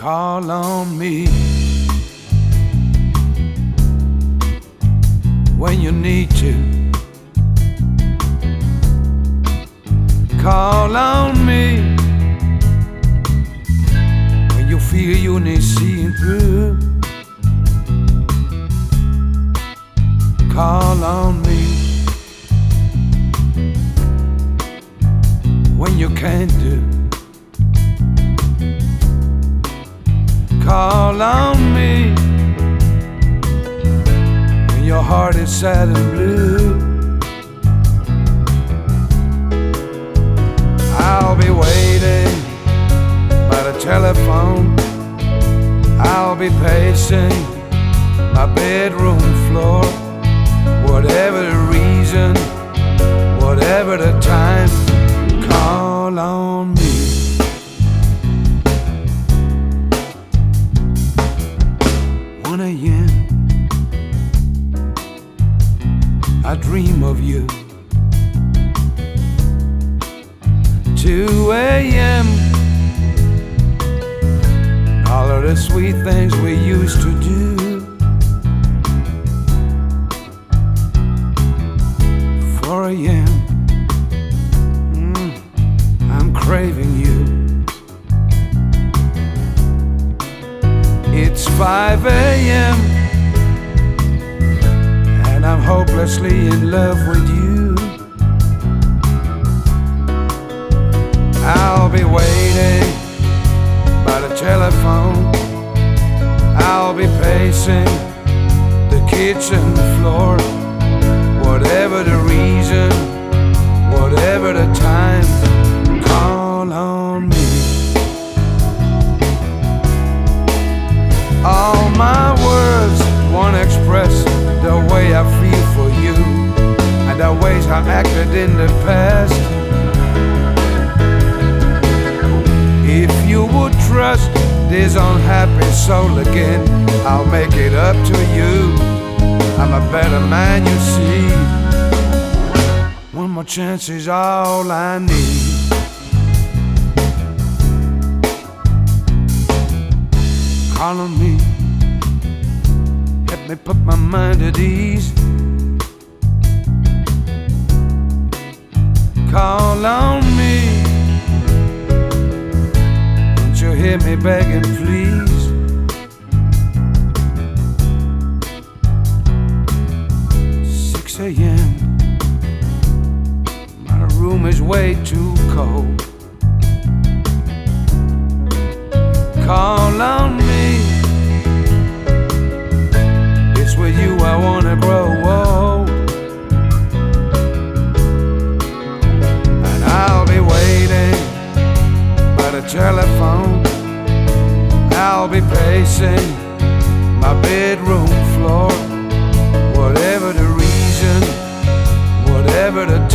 call on me when you need to. Call on me when you feel you need seeing through. Call on me when you can't do. Call on me when your heart is sad and blue. I'll be waiting by the telephone. I'll be pacing my bedroom floor. Whatever the reason, whatever the time, call on me. 1 a.m. I dream of you. 2 a.m. all of the sweet things we used to do. 4 a.m. I'm craving you. It's 5 a.m. and I'm hopelessly in love with you. I'll be waiting by the telephone. I'll be pacing the kitchen floor. Whatever the reason, whatever the time, call on me. All my words won't express the way I feel for you and the ways I acted in the past. If you would trust this unhappy soul again, I'll make it up to you. I'm a better man, you see. One more chance is all I need. Call on me, help me put my mind at ease. Call on me, won't you hear me begging, please? A.m. My room is way too cold. Call on me. It's with you I wanna grow old. And I'll be waiting by the telephone. I'll be pacing my bedroom floor. Whatever the reason, whatever the